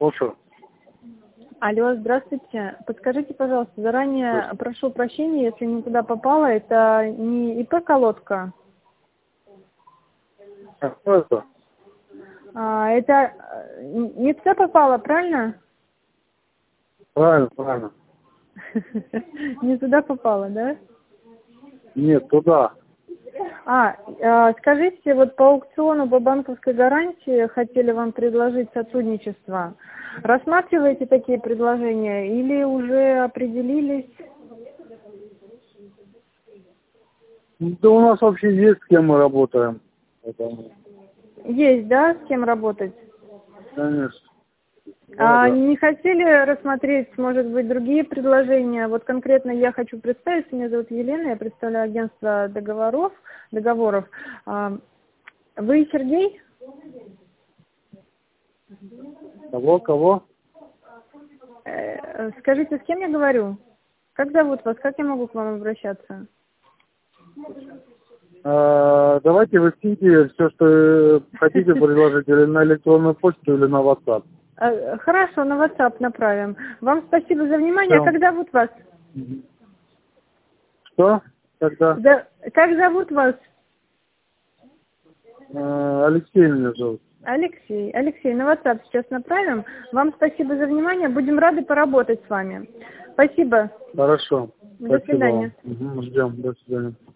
Слушаю. Алло, здравствуйте. Подскажите, пожалуйста, заранее прошу прощения, если не туда попала. Это не ИП «Колодка». А кто это? Это не туда попала, правильно? Правильно, правильно. Не туда попала, да? Нет, туда. Скажите, вот по аукциону по банковской гарантии хотели вам предложить сотрудничество. Рассматриваете такие предложения или уже определились? Да у нас вообще есть, с кем мы работаем. Поэтому, Есть, да, с кем работать? конечно. Да. Не хотели рассмотреть, может быть, другие предложения? Вот конкретно я хочу представиться, меня зовут Елена, я представляю агентство договоров. Вы Сергей? Кого? Скажите, с кем я говорю? Как зовут вас? Как я могу к вам обращаться? Давайте вы скиньте все, что хотите предложить, или на электронную почту, или на WhatsApp. Хорошо, на WhatsApp направим. Вам спасибо за внимание. Все. Как зовут вас? Что? Когда? Как зовут вас? Алексей меня зовут. Алексей, на WhatsApp сейчас направим. Вам спасибо за внимание. Будем рады поработать с вами. Спасибо. Хорошо. До свидания. Спасибо вам. Ждем. До свидания.